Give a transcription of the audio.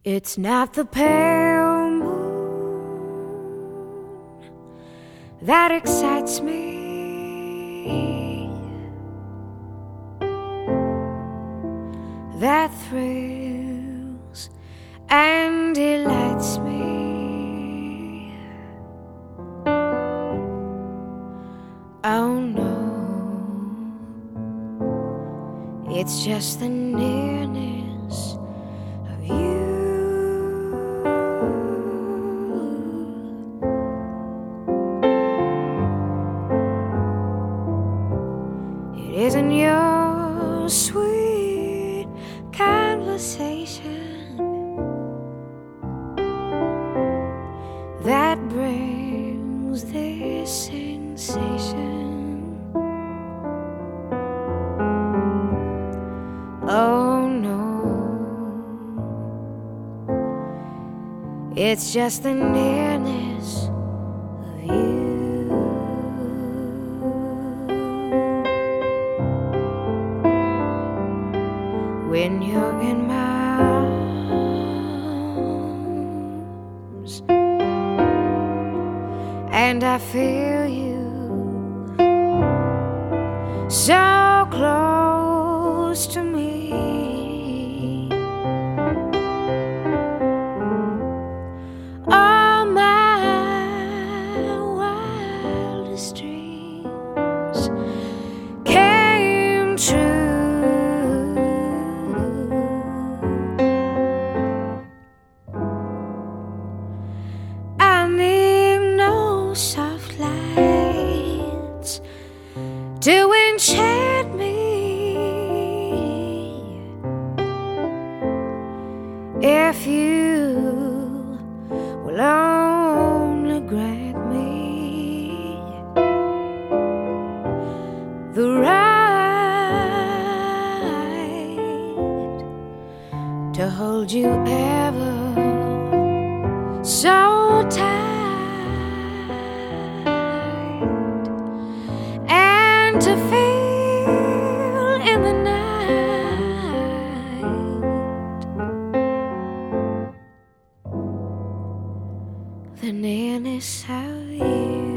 It's not the pale moon that excites me, that thrills and delights me. Oh no, it's just the nearness of you. It isn't your sweet conversation that brings this sensation. Oh no, it's just the nearness of you. When you're in my arms and I feel you so close to me, all my wildest dreams came true. I need no soft lights to enchant me. If you will only grant me the right to hold you ever so tight and to feel in the night the nearness of you.